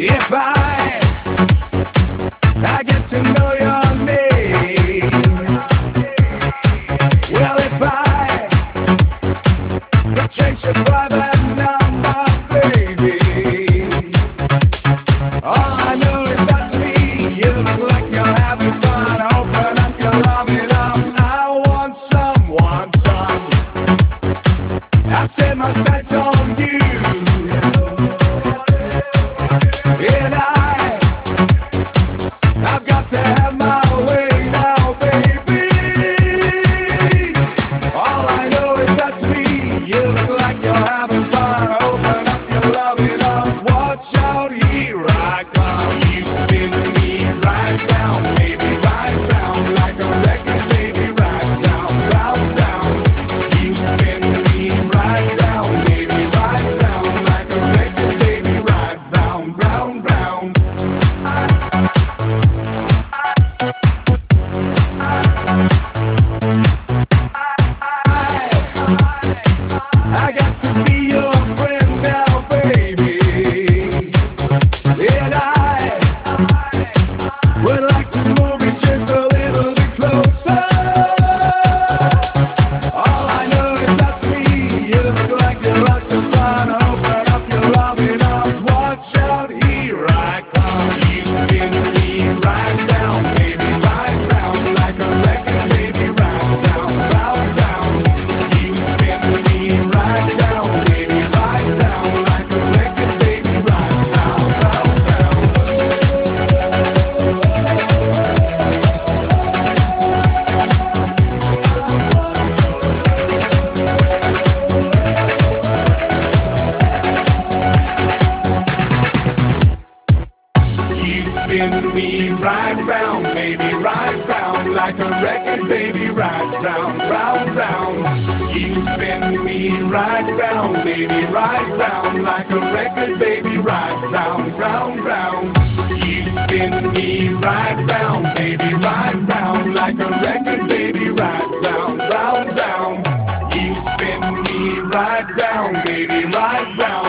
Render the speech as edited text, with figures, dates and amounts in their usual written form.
If I get to know your name, well, if I could trace your private number, baby, all I know is that to me you look like you're having fun. Open up your loving arms. I want some. I've set my sights on you, and I've got to have my way now, baby. All I know is that to me you look like you're having fun. Open up your loving arms. Watch out, here I come. You spin me right round, baby, right round like a record, baby, right round, round, round. You spin me right round, baby, right round like a record, baby, right round, round, round. I got to be your friend now, baby, and I would like to move you just a little bit closer. All I know is that to me you look like you're lots of fun. Open up your loving arms. Watch out, here I come. You spin me right down, baby, right round like a record, baby, right round, round, round. You spin me right down, baby, right round like a record, baby, right round, round, round. You spin me right round, baby, right round like a record, baby, right round, round, round. You spin me right round, baby, right round like a record, baby, right round, round, round. You spin me right round, baby, right round like a record, baby, right round, round, round. You spin me right round, baby, right round.